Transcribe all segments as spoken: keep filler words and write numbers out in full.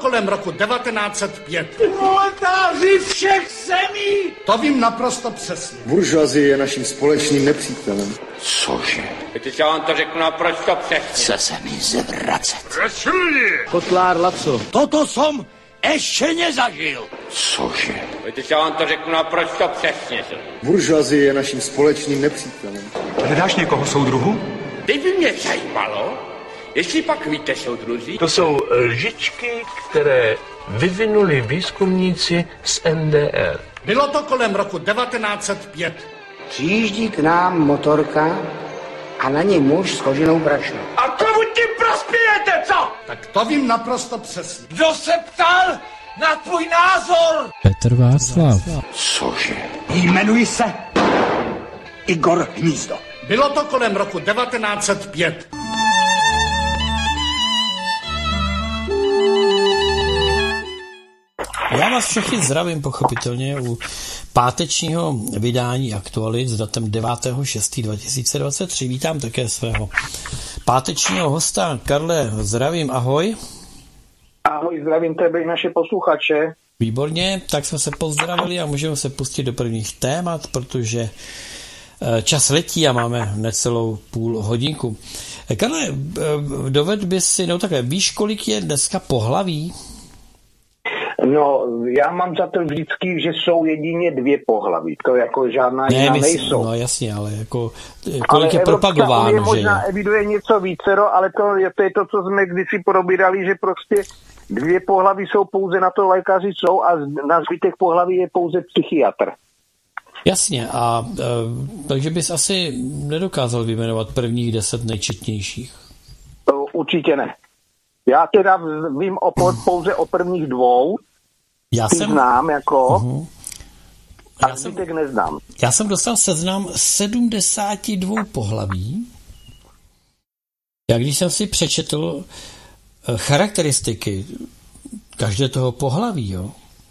kolem roku devatenáct set pět. Proletáři všech zemí! To vím naprosto přesně. Buržoazie je naším společným nepřítelem. Cože? Teď já vám to řeknu naprosto přesně. Chce se mi zvracet. Rašulí! Kotlár Laco. Toto som ještě nezažil. Cože? Teď já vám to řeknu naprosto přesně. Buržoazie je naším společným nepřítelem. Hledáš někoho soudruhu? Teď by mě zajímalo, jestli pak víte, soudruzi. To jsou lžičky, které vyvinuli výzkumníci z N D R. Bylo to kolem roku devatenáct set pět. Přijíždí k nám motorka a na něj muž s koženou brašnou. A komu tím prospějete, co? Tak to vím naprosto přesně. Kdo se ptal na tvůj názor? Petr Václav. Cože? Jmenuji se Igor Hnízdo. Bylo to kolem roku devatenáct set pět. Já vás všechny zdravím pochopitelně u pátečního vydání Aktualit s datem devátého šestého dva tisíce dvacet tři. Vítám také svého pátečního hosta. Karle, zdravím, ahoj. Ahoj, zdravím tebe i naše posluchače. Výborně, tak jsme se pozdravili a můžeme se pustit do prvních témat, protože čas letí a máme necelou půl hodinku. Karle, doved by si, no takhle, víš, kolik je dneska pohlaví? No, já mám za to vždycky, že jsou jedině dvě pohlaví. To jako žádná ne, jiná my, nejsou. No jasně, ale jako kolik ale je propagováno, Unie že možná eviduje něco vícero, ale to je, to je to, co jsme kdysi probírali, že prostě dvě pohlaví jsou pouze na to lékaři jsou a na zbytek pohlaví je pouze psychiatr. Jasně, a e, takže bys asi nedokázal vyjmenovat prvních deset nejčetnějších. To určitě ne. Já teda vím o, pouze o prvních dvou. Já Ty jsem znám jako uh-huh. a já zbytek jsem, neznám. Já jsem dostal seznam sedmdesáti dvou pohlaví. Já když jsem si přečetl charakteristiky každé toho pohlaví, jo,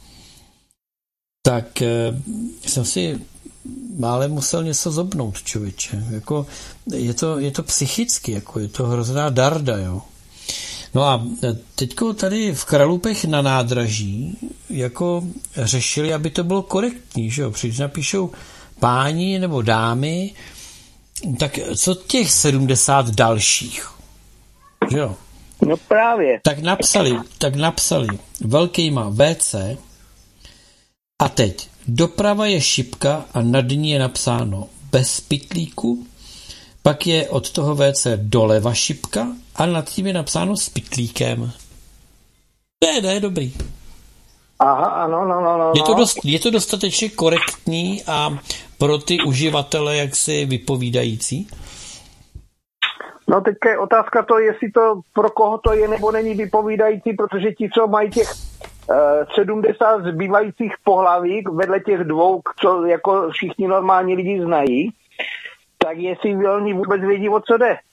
tak jsem si málem musel něco zobnout, člověče. Jako, je, to, je to psychicky, jako je to hrozná darda, jo. No a teďko tady v Kralupech na nádraží jako řešili, aby to bylo korektní, že jo. Když napíšou páni nebo dámy, tak co těch sedmdesát dalších, že jo. No právě. Tak napsali, tak napsali velkýma V C a teď doprava je šipka a nad ní je napsáno bez pytlíku, pak je od toho V C doleva šipka a nad tím je napsáno s pytlíkem. To je, to je dobrý. Aha, ano, no, no, no. Je to, dost, je to dostatečně korektní a pro ty uživatele jaksi vypovídající? No teďka je otázka to, jestli to pro koho to je nebo není vypovídající, protože ti, co mají těch uh, sedmdesát zbývajících pohlaví vedle těch dvou, co jako všichni normální lidi znají, tak jestli oni vůbec vědí, o co jde.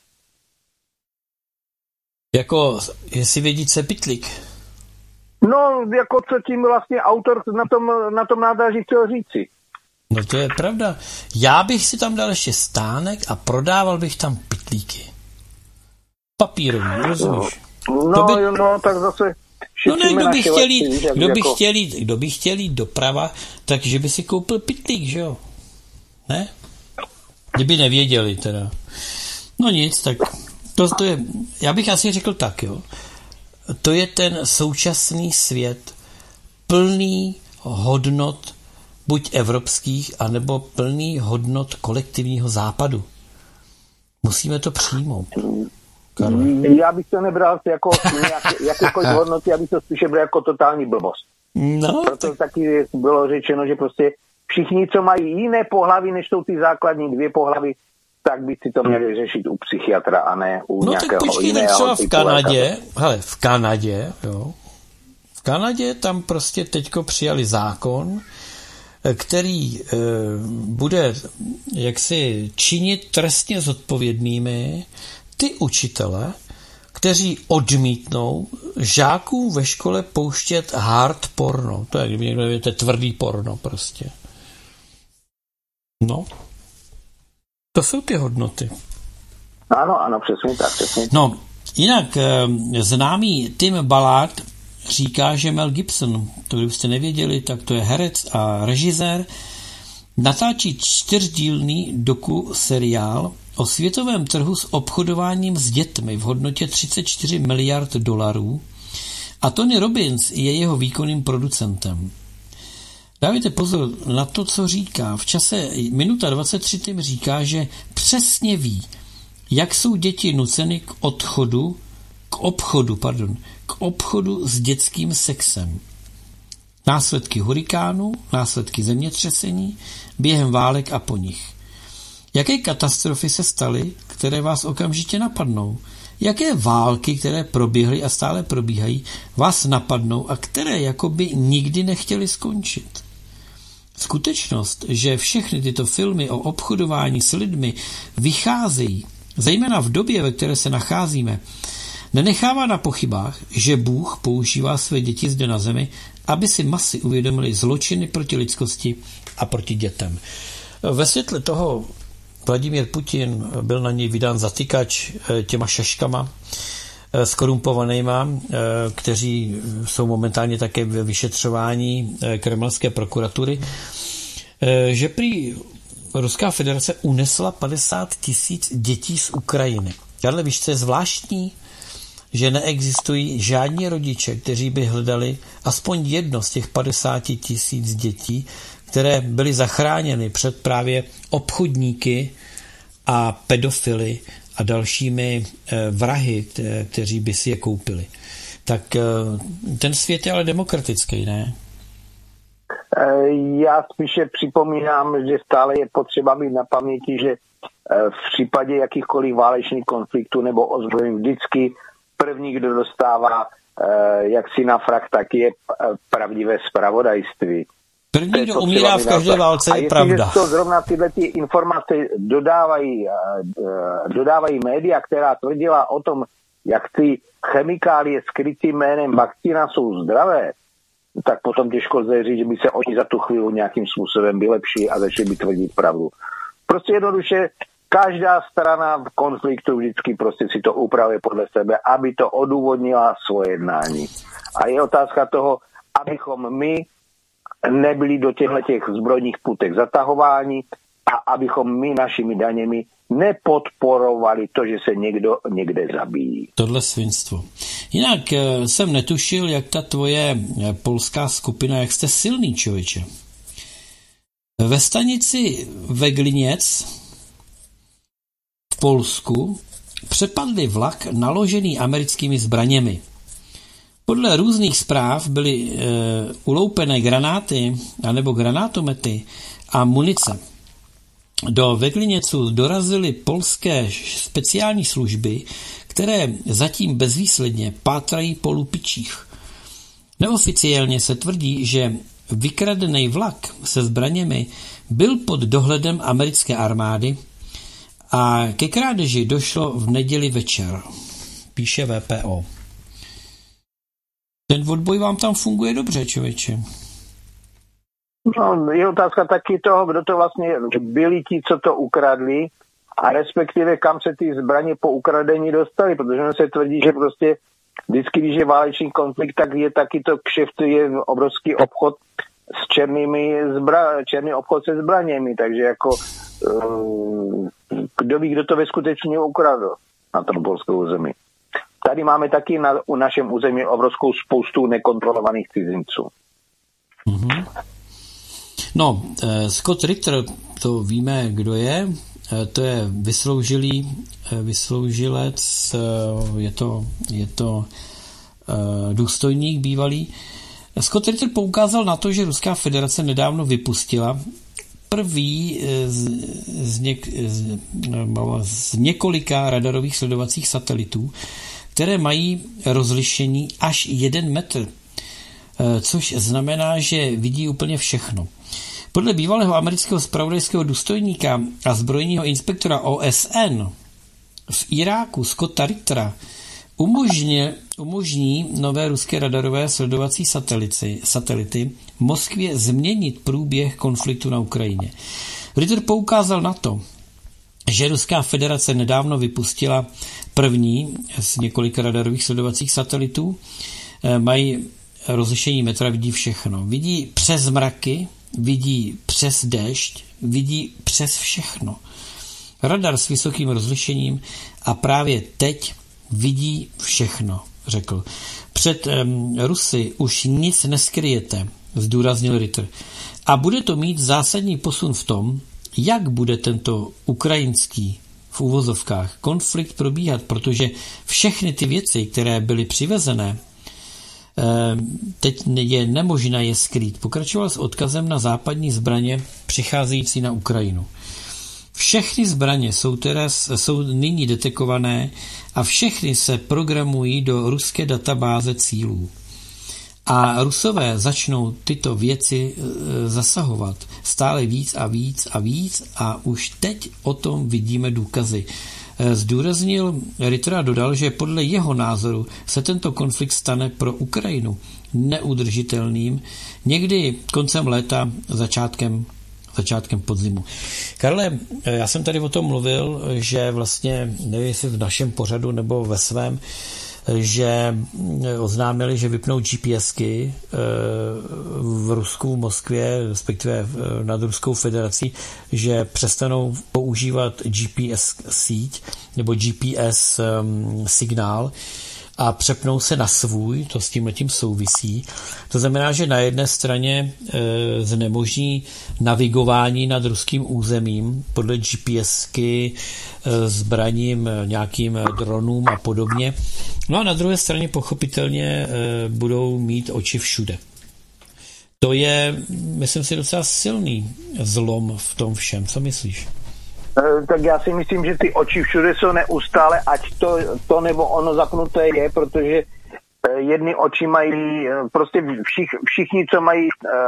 Jako, jestli vědí, co je pytlík? No, jako co tím vlastně autor na tom, na tom nádraží chtěl říci. No to je pravda. Já bych si tam dal ještě stánek a prodával bych tam pytlíky. Papírový, rozumíš? No, by... no, tak zase... No ne, kdo by chtěl jít, kdo by chtěl jít, kdo by chtěl jít doprava, takže by si koupil pytlík, že jo? Ne? Kdyby nevěděli teda. No nic, tak to, to je, já bych asi řekl tak, jo. To je ten současný svět plný hodnot buď evropských, anebo plný hodnot kolektivního západu. Musíme to přijmout. Karle. Já bych to nebral jako jakékoliv hodnoty, já bych to spíše bral jako totální blbost. No, Proto tak... taky bylo řečeno, že prostě všichni, co mají jiné pohlaví, než jsou ty základní dvě pohlaví, tak by si to měli řešit u psychiatra a ne u no, nějakého tak počkej, jiného. Tak třeba v Kanadě, lékaře. hele, v Kanadě, jo, v Kanadě tam prostě teďko přijali zákon, který e, bude jaksi činit trestně zodpovědnými ty učitele, kteří odmítnou žákům ve škole pouštět hard porno. To je, kdyby někdo nevěděl, to je tvrdý porno prostě. No. To jsou ty hodnoty. Ano, ano, přesně tak, přesně. No, jinak známý Tim Ballard říká, že Mel Gibson, to kdybyste nevěděli, tak to je herec a režisér, natáčí čtyřdílný doku seriál o světovém trhu s obchodováním s dětmi v hodnotě třicet čtyři miliard dolarů a Tony Robbins je jeho výkonným producentem. Dávajte pozor na to, co říká. V čase minuta dvacet tři tím říká, že přesně ví, jak jsou děti nuceny k odchodu, k obchodu, pardon, k obchodu s dětským sexem. Následky hurikánu, následky zemětřesení, během válek a po nich. Jaké katastrofy se staly, které vás okamžitě napadnou? Jaké války, které proběhly a stále probíhají, vás napadnou a které jakoby nikdy nechtěly skončit? Skutečnost, že všechny tyto filmy o obchodování s lidmi vycházejí, zejména v době, ve které se nacházíme, nenechává na pochybách, že Bůh používá své děti zde na zemi, aby si masy uvědomili zločiny proti lidskosti a proti dětem. Ve světle toho Vladimír Putin byl na něj vydán zatykač těma šaškama skorumpovanýma, kteří jsou momentálně také ve vyšetřování kremelské prokuratury, že prý Ruská federace unesla padesát tisíc dětí z Ukrajiny. Karle, víš, co je zvláštní? Že neexistují žádní rodiče, kteří by hledali aspoň jedno z těch padesáti tisíc dětí, které byly zachráněny před právě obchodníky a pedofily a dalšími vrahy, kteří by si je koupili. Tak ten svět je ale demokratický, ne? Já spíše připomínám, že stále je potřeba mít na paměti, že v případě jakýchkoliv válečných konfliktů nebo ozbrojení vždycky první, kdo dostává jaksi na frak, tak je pravdivé zpravodajství. První, kdo umírá v každé válce, je pravda. A to zrovna tyhle ty informace dodávají, dodávají média, která tvrdila o tom, jak ty chemikálie skrytým jménem vakcína jsou zdravé, tak potom těžko lze říct, že by se oni za tu chvíli nějakým způsobem vylepšili a začali by tvrdit pravdu. Prostě jednoduše každá strana v konfliktu vždycky prostě si to upravuje podle sebe, aby to odůvodnila svoje jednání. A je otázka toho, abychom my nebyli do těchto zbrojních putek zatahováni a abychom my našimi daněmi nepodporovali to, že se někdo někde zabíjí. Tohle svinstvo. Jinak jsem netušil, jak ta tvoje polská skupina, jak jste silný, člověče. Ve stanici Veglinec v Polsku přepadli vlak naložený americkými zbraněmi. Podle různých zpráv byly e, uloupené granáty anebo granátomety a munice. Do Veglincecu dorazily polské speciální služby, které zatím bezvýsledně pátrají po lupičích. Neoficiálně se tvrdí, že vykradený vlak se zbraněmi byl pod dohledem americké armády a ke krádeži došlo v neděli večer, píše V P O. Ten odboj vám tam funguje dobře, člověče. No, je otázka taky toho, kdo to vlastně byli ti, co to ukradli a respektive kam se ty zbraně po ukradení dostali, protože se tvrdí, že prostě vždycky, když je válečný konflikt, tak je taky to kšeft, je obrovský obchod s černými zbra, černý obchod se zbraněmi, takže jako uh, kdo ví, kdo to ve skutečně ukradl na tom polském území. Tady máme taky na u našem území obrovskou spoustu nekontrolovaných cizinců. Mm-hmm. No, eh, Scott Ritter, to víme, kdo je. Eh, to je vysloužilý, eh, vysloužilec, eh, je to, je to eh, důstojník bývalý. Scott Ritter poukázal na to, že Ruská federace nedávno vypustila první z, z, něk, z, z několika radarových sledovacích satelitů, které mají rozlišení až jeden metr, což znamená, že vidí úplně všechno. Podle bývalého amerického zpravodajského důstojníka a zbrojního inspektora O S N v Iráku Scotta Rittera umožní, umožní nové ruské radarové sledovací satelity, satelity Moskvě změnit průběh konfliktu na Ukrajině. Ritter poukázal na to, že Ruská federace nedávno vypustila první z několika radarových sledovacích satelitů, mají rozlišení metra, vidí všechno. Vidí přes mraky, vidí přes déšť, vidí přes všechno. Radar s vysokým rozlišením a právě teď vidí všechno, řekl. Před um, Rusy už nic neskryjete, zdůraznil Ritter. A bude to mít zásadní posun v tom, jak bude tento ukrajinský v uvozovkách konflikt probíhat, protože všechny ty věci, které byly přivezené, teď je nemožné je skrýt. Pokračoval s odkazem na západní zbraně přicházející na Ukrajinu. Všechny zbraně jsou, teraz, jsou nyní detekované a všechny se programují do ruské databáze cílů. A Rusové začnou tyto věci zasahovat stále víc a víc a víc a už teď o tom vidíme důkazy. Zdůraznil Ritter a dodal, že podle jeho názoru se tento konflikt stane pro Ukrajinu neudržitelným někdy koncem léta, začátkem, začátkem podzimu. Karle, já jsem tady o tom mluvil, že vlastně, nevím jestli v našem pořadu nebo ve svém, že oznámili, že vypnou GPSky v Rusku, v Moskvě, respektive nad Ruskou federací, že přestanou používat G P S síť nebo G P S signál a přepnou se na svůj, to s tímhletím souvisí. To znamená, že na jedné straně e, znemožní navigování nad ruským územím podle GPSky, e, zbraním, nějakým dronům a podobně. No a na druhé straně pochopitelně e, budou mít oči všude. To je, myslím si, docela silný zlom v tom všem. Co myslíš? Tak já si myslím, že ty oči všude jsou neustále, ať to, to nebo ono zapnuté je, protože jedny oči mají, prostě všich, všichni, co mají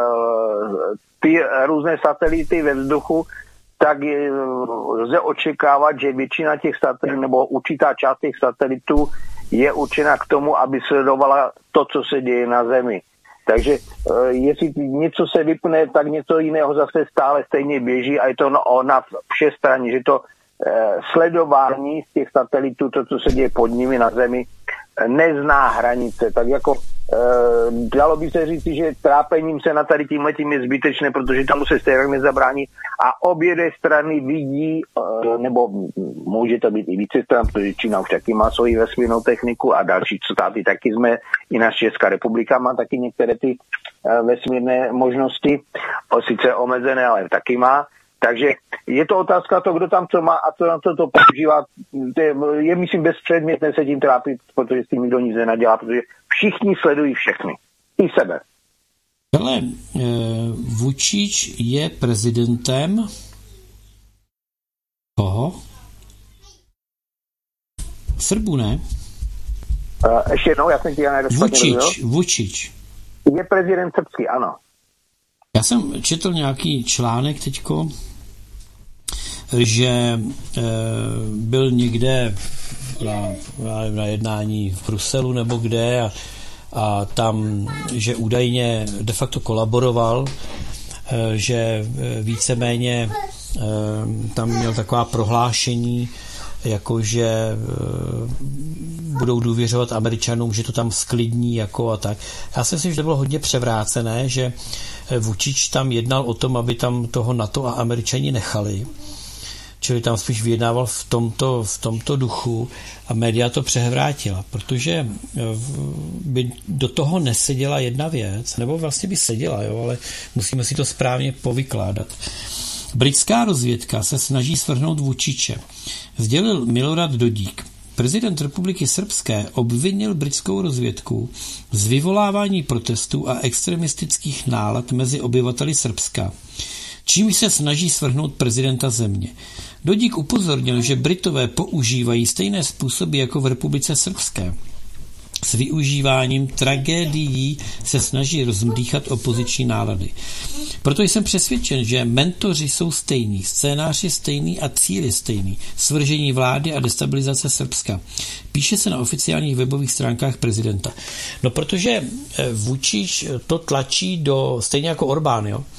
ty různé satelity ve vzduchu, tak je, lze očekávat, že většina těch satelitů, nebo určitá část těch satelitů je určena k tomu, aby sledovala to, co se děje na Zemi. Takže jestli něco se vypne, tak něco jiného zase stále stejně běží a je to no, na všestraně, že to eh, sledování z těch satelitů, to, co se děje pod nimi na Zemi, nezná hranice. Tak jako eh, dalo by se říct, že trápením se na tady tímhletím je zbytečné, protože tam se stejně nezabrání a obě dvě strany vidí, eh, nebo může to být i více stran, protože Čína už taky má svoji vesmírnou techniku a další státy taky jsme, i naše Česká republika má taky některé ty eh, vesmírné možnosti, o, sice omezené, ale taky má. Takže je to otázka to, kdo tam co má a co na to, to používá. Je, je myslím bezpředmětné se tím trápit, protože s tím nikdo nic nenadělá, protože všichni sledují všechny. I sebe. Ale Vučič je prezidentem koho? Srbů, ne? Uh, ještě jednou, já jsem ti já Vučič, Vučič. Je prezident srbský, ano. Já jsem četl nějaký článek teďko, že e, byl někde na, na jednání v Bruselu nebo kde a, a tam, že údajně de facto kolaboroval, e, že víceméně e, tam měl taková prohlášení, jakože e, budou důvěřovat Američanům, že to tam sklidní jako a tak. Já si myslím, že to bylo hodně převrácené, že Vučič tam jednal o tom, aby tam toho NATO a Američani nechali. Čili tam spíš vyjednával v tomto, v tomto duchu a média to převrátila, protože by do toho neseděla jedna věc, nebo vlastně by seděla, jo, ale musíme si to správně povykládat. Britská rozvědka se snaží svrhnout Vučiče. Sdělil Milorad Dodík. Prezident Republiky Srbské obvinil britskou rozvědku z vyvolávání protestů a extremistických nálad mezi obyvateli Srbska, čímž se snaží svrhnout prezidenta země. Dodík upozornil, že Britové používají stejné způsoby jako v Republice Srbské. S využíváním tragédií se snaží rozmdýchat opoziční nálady. Proto jsem přesvědčen, že mentoři jsou stejní, scénář je stejný a cíl je stejný. Svržení vlády a destabilizace Srbska. Píše se na oficiálních webových stránkách prezidenta. No protože Vučič to tlačí do, stejně jako Orbán, jo,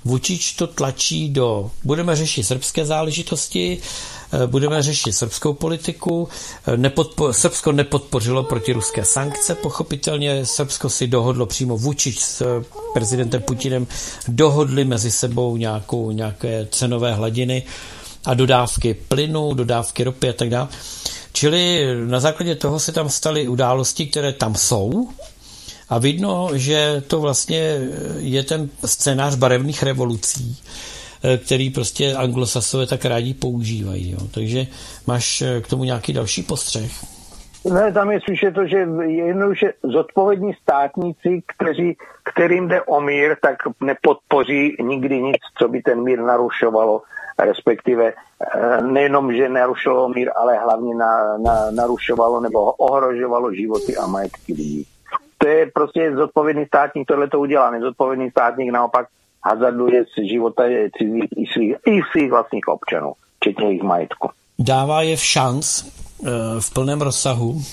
Vučič to tlačí do, budeme řešit srbské záležitosti, budeme řešit srbskou politiku, Nepodpo, Srbsko nepodpořilo protiruské sankce, pochopitelně Srbsko si dohodlo přímo Vučič s prezidentem Putinem, dohodli mezi sebou nějakou, nějaké cenové hladiny a dodávky plynu, dodávky ropy a tak dále. Čili na základě toho se tam staly události, které tam jsou, a vidno, že to vlastně je ten scénář barevných revolucí, který prostě anglosasové tak rádi používají. Jo. Takže máš k tomu nějaký další postřeh? Ne, tam je spíše to, že jednoduše zodpovědní státníci, kteří, kterým jde o mír, tak nepodpoří nikdy nic, co by ten mír narušovalo, respektive nejenom, že narušovalo mír, ale hlavně na, na, narušovalo nebo ohrožovalo životy a majetky lidí. To je prostě zodpovědný státník, tohle to udělá. Nezodpovědný státník naopak hazarduje s života cizích i svých, i svých vlastních občanů, včetně jejich majetku. Dává je v šanc v plném rozsahu,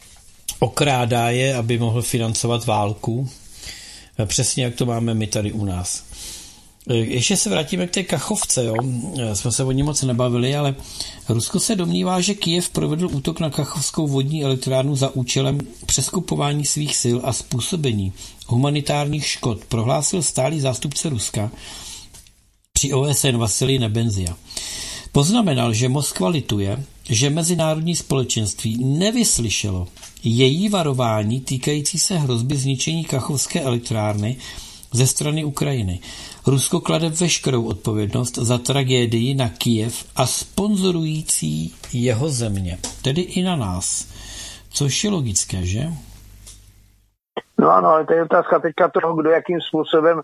okrádá je, aby mohl financovat válku, přesně jak to máme my tady u nás. Ještě se vrátíme k té Kachovce, jo. Jsme se o ní moc nebavili, ale Rusko se domnívá, že Kyjev provedl útok na Kachovskou vodní elektrárnu za účelem přeskupování svých sil a způsobení humanitárních škod, prohlásil stálý zástupce Ruska při O S N Vasilij Nebenzia. Poznamenal, že Moskva lituje, že mezinárodní společenství nevyslyšelo její varování týkající se hrozby zničení Kachovské elektrárny ze strany Ukrajiny. Rusko klade veškerou odpovědnost za tragédii na Kyjev a sponzorující jeho země, tedy i na nás. Což je logické, že? No ano, ale to je otázka teďka toho, kdo jakým způsobem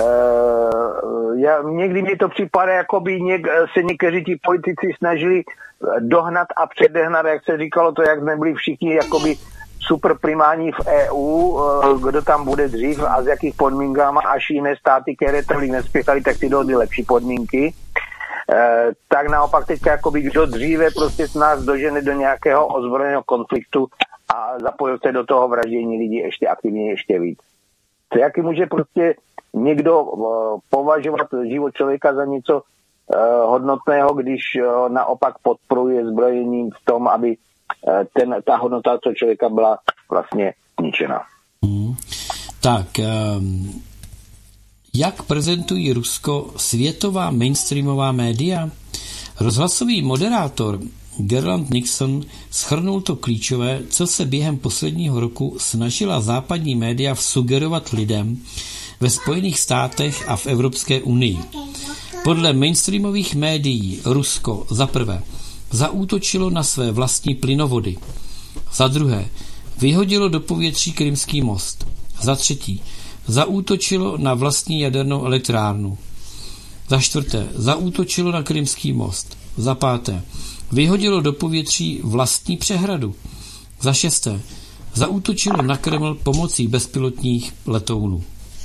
Uh, já, někdy mi to připadá, jako by něk, se někteří ti politici snažili dohnat a předehnat, jak se říkalo to, jak jsme byli všichni jakoby super primální v E U, uh, kdo tam bude dřív a z jakých podmínkama, až jiné státy, které tolik nespěchaly, tak si dohodly lepší podmínky. Uh, tak naopak teďka jakoby kdo dříve prostě s nás dožene do nějakého ozbrojeného konfliktu a zapojil se do toho vraždění lidí ještě aktivně, ještě víc. To jaký může prostě někdo uh, považovat život člověka za něco uh, hodnotného, když uh, naopak podporuje zbrojením v tom, aby uh, ten, ta hodnota toho člověka byla vlastně ničena. Hmm. Tak, um, jak prezentují Rusko světová mainstreamová média? Rozhlasový moderátor Gerland Nixon shrnul to klíčové, co se během posledního roku snažila západní média vsugerovat lidem ve Spojených státech a v Evropské unii. Podle mainstreamových médií Rusko za prvé zaútočilo na své vlastní plynovody, za druhé vyhodilo do povětří Krymský most, za třetí zaútočilo na vlastní jadernou elektrárnu, za čtvrté zaútočilo na Krymský most, za páté vyhodilo do povětří vlastní přehradu, za šesté zaútočilo na Kreml pomocí bezpilotních letounů.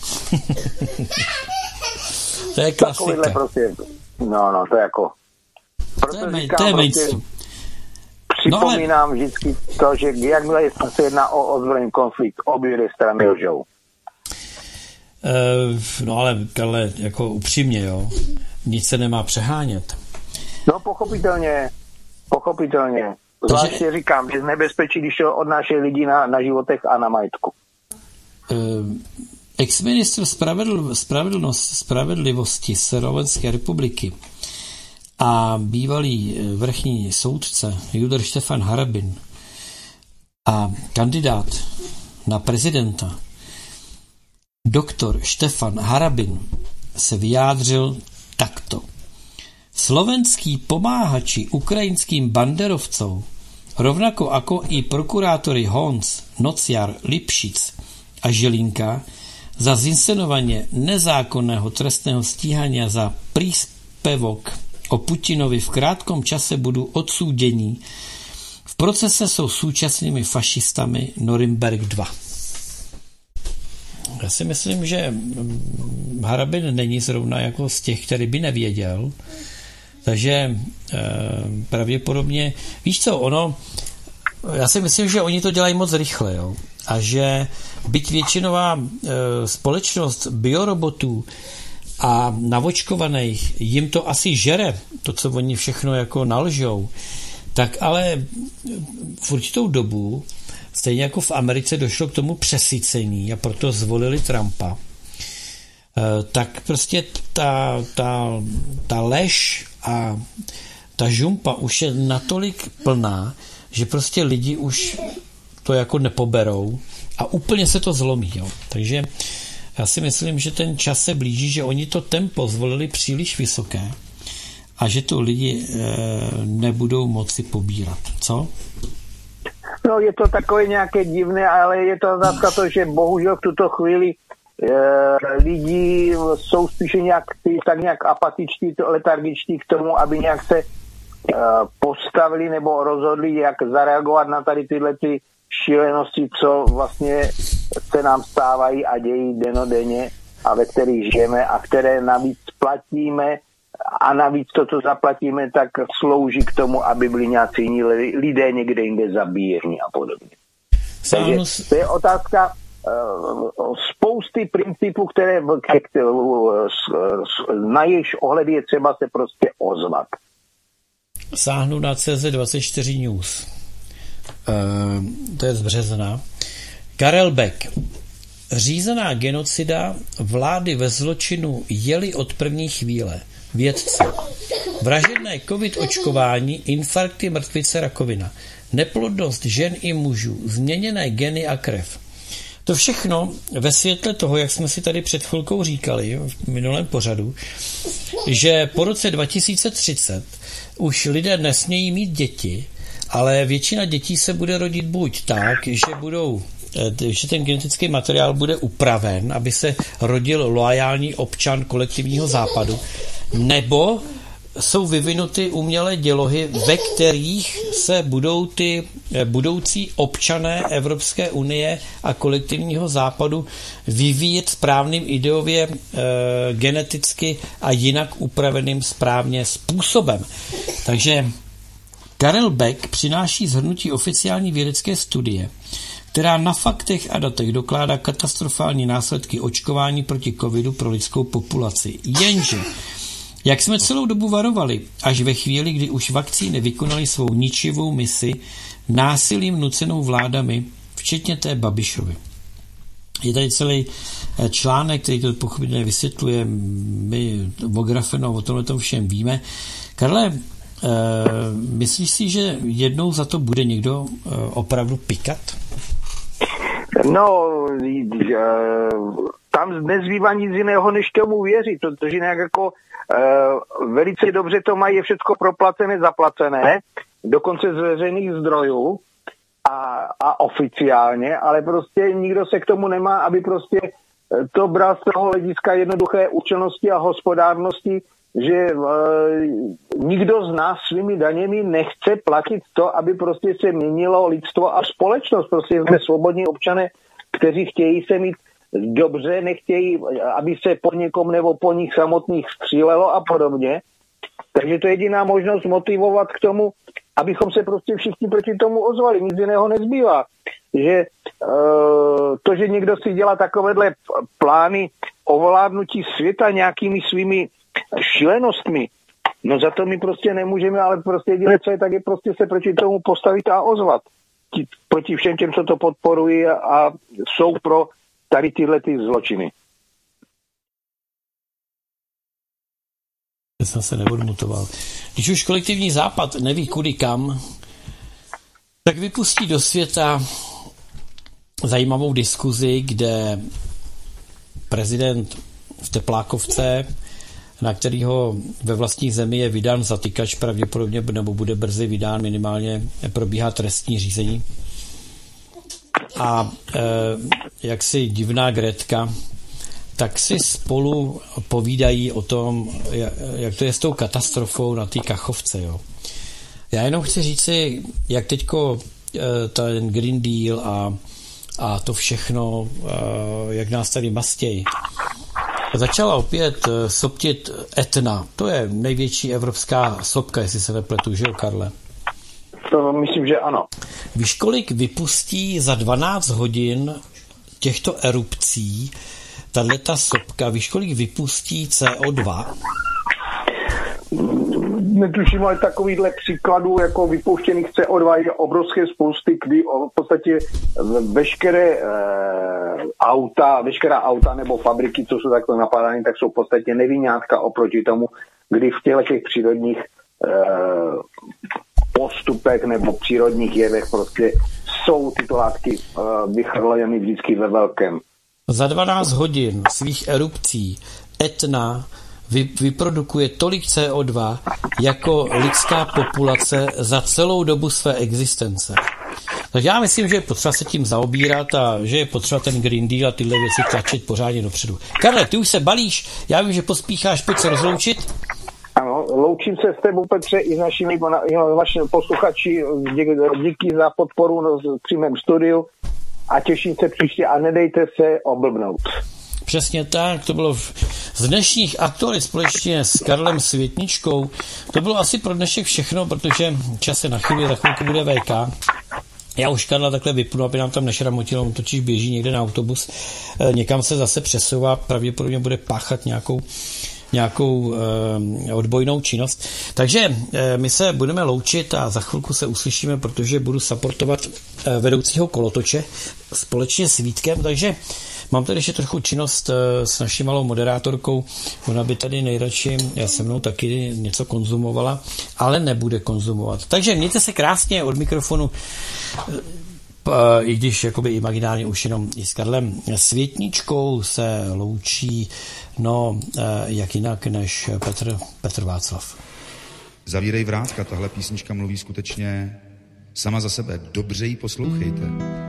To je klasika. Prostě, no, no, to je jako... To je, říkám, to je mainstream. Připomínám no, ale... vždycky to, že jakmile se jedná o ozbrojený konflikt, obě dvě strany lžou. Uh, no ale, Karle, jako upřímně, jo, nic se nemá přehánět. No, pochopitelně, pochopitelně. Zvláště Takže... říkám, že nebezpečí, když to odnášejí lidi na, na životech a na majetku. Uh, Ex-ministr spravedl, spravedlnost, spravedlivosti Slovenské republiky a bývalý vrchní soudce Judr Štefan Harabin a kandidát na prezidenta doktor Štefan Harabin se vyjádřil takto. Slovenský pomáhači ukrajinským banderovcov, rovnako ako i prokurátori Honc, Nociar, Lipšic a Žilinka za zinscenovanie nezákonného trestného stíhania za príspevok o Putinovi v krátkom čase budú odsúdení. V procese jsou súčasnými fašistami Norimberg dva. Já si myslím, že Harabin není zrovna jako z těch, který by nevěděl. Takže e, pravděpodobně, víš co, ono, já si myslím, že oni to dělají moc rychle, jo. A že byť většinová e, společnost biorobotů a navočkovaných jim to asi žere, to, co oni všechno jako nalžou, tak ale v určitou dobu, stejně jako v Americe došlo k tomu přesycení a proto zvolili Trumpa, tak prostě ta, ta, ta lež a ta žumpa už je natolik plná, že prostě lidi už to jako nepoberou a úplně se to zlomí. Jo. Takže já si myslím, že ten čas se blíží, že oni to tempo zvolili příliš vysoké a že to lidi e, nebudou moci pobírat. Co? No je to takové nějaké divné, ale je to zase to, že bohužel v tuto chvíli e, lidi jsou spíše nějak, tak nějak apatičtí, letargičtí k tomu, aby nějak se e, postavili nebo rozhodli, jak zareagovat na tady tyhle ty šílenosti, co vlastně se nám stávají a dějí denodenně a ve kterých žijeme a které navíc platíme a navíc to, co zaplatíme, tak slouží k tomu, aby byli nějací jiní lidé někde jinde zabíjeni a podobně. Takže to je otázka uh, spousty principů, které, které uh, na jejichž ohledy je třeba se prostě ozvat. Sáhnu na C Z dvacet čtyři News. Uh, to je z března. Karel Beck. Řízená genocida vlády ve zločinu jeli od první chvíle. Vědci. Vražedné covid očkování, infarkty, mrtvice, rakovina. Neplodnost žen i mužů. Změněné geny a krev. To všechno ve světle toho, jak jsme si tady před chvilkou říkali v minulém pořadu, že po roce dva tisíce třicet už lidé nesmějí mít děti, ale většina dětí se bude rodit buď tak, že budou, že ten genetický materiál bude upraven, aby se rodil loajální občan kolektivního západu, nebo jsou vyvinuty umělé dělohy, ve kterých se budou ty budoucí občané Evropské unie a kolektivního západu vyvíjet správným ideově, e, geneticky a jinak upraveným správně způsobem. Takže Karel Beck přináší shrnutí oficiální vědecké studie, která na faktech a datech dokládá katastrofální následky očkování proti covidu pro lidskou populaci. Jenže, jak jsme celou dobu varovali, až ve chvíli, kdy už vakcíny vykonaly svou ničivou misi násilím nucenou vládami, včetně té Babišovy. Je tady celý článek, který to pochopitelně vysvětluje, my o grafenu, o tomhle tom všem víme. Karle, Uh, myslíš si, že jednou za to bude někdo uh, opravdu pikat? No, tam nezbývá nic jiného, než tomu věřit, protože nějak jako uh, velice dobře to mají, je všechno proplacené, zaplacené, dokonce z veřejných zdrojů a, a oficiálně, ale prostě nikdo se k tomu nemá, aby prostě to bral z toho hlediska jednoduché účelnosti a hospodárnosti, že e, nikdo z nás svými daněmi nechce platit to, aby prostě se měnilo lidstvo a společnost. Prostě jsme svobodní občané, kteří chtějí se mít dobře, nechtějí, aby se po někom nebo po nich samotných střílelo a podobně. Takže to je jediná možnost motivovat k tomu, abychom se prostě všichni proti tomu ozvali. Nic jiného nezbývá. Že e, to, že někdo si dělá takovéhle plány ovládnutí světa nějakými svými šílenostmi, no za to my prostě nemůžeme, ale prostě jediné, co je, tak je prostě se proti tomu postavit a ozvat. Ti, proti všem těm, co to podporují a, a jsou pro tady tyhle ty zločiny. Já jsem se neodmutoval. Když už kolektivní západ neví kudy kam, tak vypustí do světa zajímavou diskuzi, kde prezident v Teplákovce, na kterého ve vlastní zemi je vydán zatykač, pravděpodobně nebo bude brzy vydán, minimálně probíhá trestní řízení. A e, jaksi divná Gretka, tak si spolu povídají o tom, jak to je s tou katastrofou na té Kachovce. Jo. Já jenom chci říci, jak teďko e, ten Green Deal a, a to všechno, e, jak nás tady mastějí. Začala opět soptit Etna. To je největší evropská sopka, jestli se nepletu, že jo, Karle? To myslím, že ano. Víš, kolik vypustí za dvanáct hodin těchto erupcí tato sopka, víš, kolik vypustí C O dva? Netuším, ale takovýchhle příkladů jako vypouštěných C O dva je obrovské spousty, kdy v podstatě veškeré e, auta, veškerá auta nebo fabriky, co jsou takto napádány, tak jsou v podstatě nevinátka oproti tomu, kdy v těchto těch přírodních e, postupech nebo přírodních jevech prostě jsou tyto látky e, vychrleny vždycky ve velkém. Za dvanáct hodin svých erupcí Etna vy, vyprodukuje tolik C O dva jako lidská populace za celou dobu své existence. Takže já myslím, že je potřeba se tím zaobírat a že je potřeba ten Green Deal a tyhle věci tlačit pořádně dopředu. Karle, ty už se balíš, já vím, že pospícháš, pojď se rozloučit. Ano, loučím se s tebou, Petře, i s našimi vašimi posluchači. Díky, díky za podporu v přímém studiu a těším se příště a nedejte se oblbnout. Přesně tak, to bylo v, z dnešních aktualit společně s Karlem Světničkou. To bylo asi pro dnešek všechno, protože čas se nachyluje, za chvilku bude V K. Já už Karla takhle vypnu, aby nám tam nešramotilo, on totiž běží někde na autobus, e, někam se zase přesouvá, pravděpodobně bude páchat nějakou nějakou e, odbojnou činnost. Takže e, my se budeme loučit a za chvilku se uslyšíme, protože budu supportovat e, vedoucího kolotoče společně s Vítkem, takže mám tady ještě trochu činnost e, s naší malou moderátorkou, ona by tady nejradši se mnou taky něco konzumovala, ale nebude konzumovat. Takže mějte se krásně od mikrofonu, e, i když jakoby imaginálně už jenom i s Karlem Světničkou se loučí, no jak jinak než Petr, Petr Václav. Zavírej vrátka, tahle písnička mluví skutečně sama za sebe. Dobře ji poslouchejte.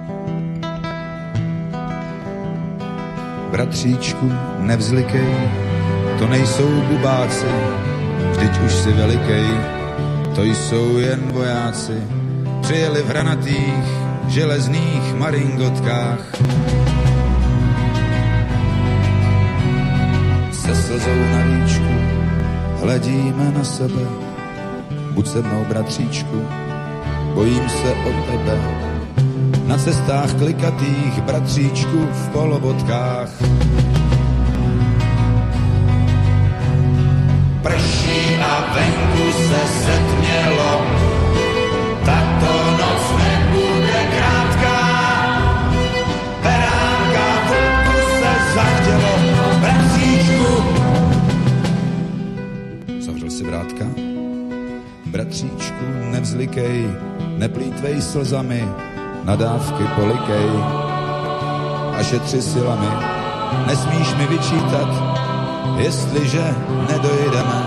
Bratříčku, nevzlikej, to nejsou bubáci, vždyť už si velikej, to jsou jen vojáci. Přijeli v hranatých, železných maringotkách. Se slzou na víčku hledíme na sebe. Buď se mnou, bratříčku, bojím se o tebe. Na cestách klikatých, bratříčku, v polobotkách. Prší a venku se setmělo, tato noc nebude krátká. Beránka vlku se zachtělo, bratříčku. Zavřel si vrátka? Bratříčku, nevzlikej, neplýtvej slzami, nadávky polikej a šetři silami. Nesmíš mi vyčítat, jestliže nedojedeme.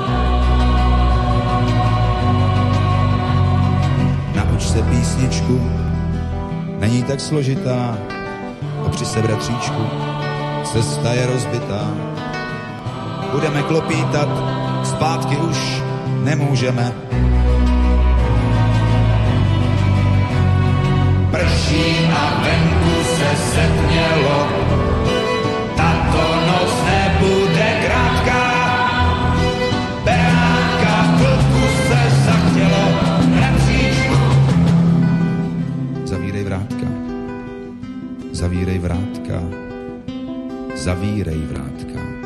Nauč se písničku, není tak složitá, opři se, bratříčku, cesta je rozbitá. Budeme klopítat, zpátky už nemůžeme. Prší a venku se setmělo, tato noc nebude krátká. Beránka v vlku se zachtělo, bratříčku. Zavírej vrátka, zavírej vrátka, zavírej vrátka.